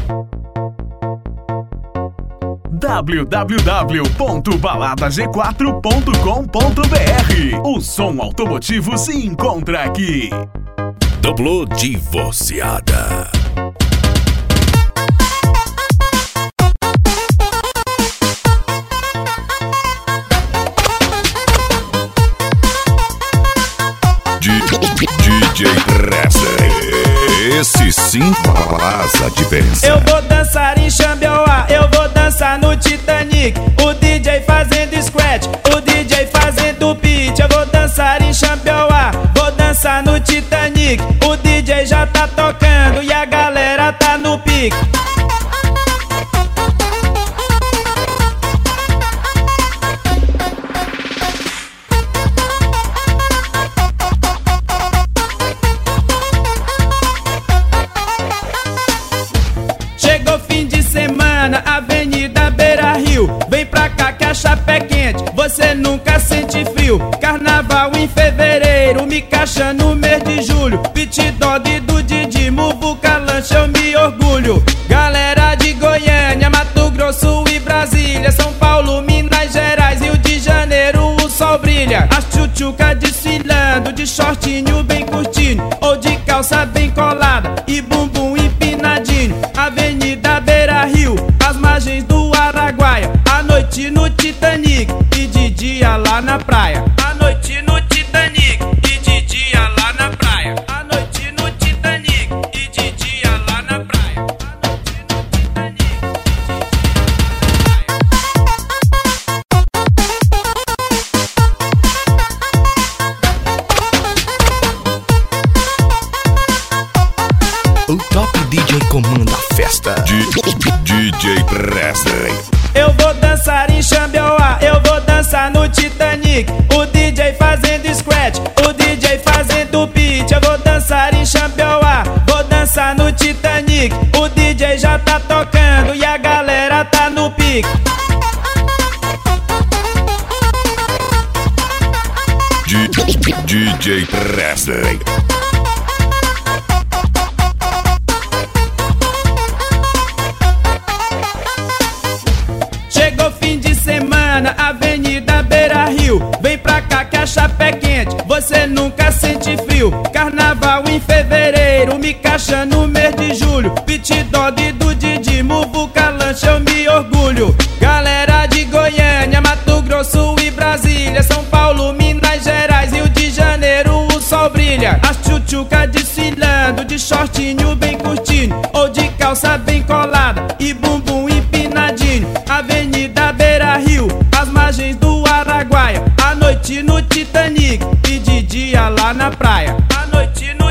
www.baladag4.com.br. O som automotivo se encontra aqui. Duplo Divorciada. DJ Presley, esse sim faz a diferença. Eu vou dançar em Xambioá, eu vou dançar no Titanic. O DJ fazendo scratch, o DJ fazendo beat. Eu vou dançar em Xambioá, vou dançar no Titanic. O DJ já tá tocando e a galera tá no pique. Avenida Beira Rio, vem pra cá que a chapa é quente, você nunca sente frio. Carnaval em fevereiro, me caixa no mês de julho. Pit Dog do Didi, Muvuca Lancha, eu me orgulho. Galera de Goiânia, Mato Grosso e Brasília, São Paulo, Minas Gerais, Rio de Janeiro, o sol brilha. As tchutchuca desfilando, de shortinho bem curtinho, ou de calça bem colada e bumbum empinadinho. Avenida Beira Rio, as margens do Araguaia, à noite no Titanic e de dia lá na praia. À noite no Titanic e de dia lá na praia. À noite no Titanic e de dia lá na praia. À noite no Titanic e de O top DJ comanda a festa. DJ Presley. Eu vou dançar em Xambioá, eu vou dançar no Titanic. O DJ fazendo scratch, o DJ fazendo beat. Eu vou dançar em Xambioá, vou dançar no Titanic. O DJ já tá tocando e a galera tá no pique. DJ Presley. Chegou fim de semana, Avenida Beira Rio, vem pra cá que a chapa é quente, você nunca sente frio. Carnaval em fevereiro, me caixa no mês de julho. Pit Dog do Didi, Muvuca Lancha, eu me orgulho. Galera de Goiânia, Mato Grosso e Brasília, São Paulo, Minas Gerais, Rio de Janeiro, o sol brilha. As tchutchuca desfilando, de shortinho bem curtinho, ou de calça bem colada e bumbum empinadinho. Avenida Beira Rio, as margens do Araguaia, à noite no Titanic e de dia lá na praia. À noite no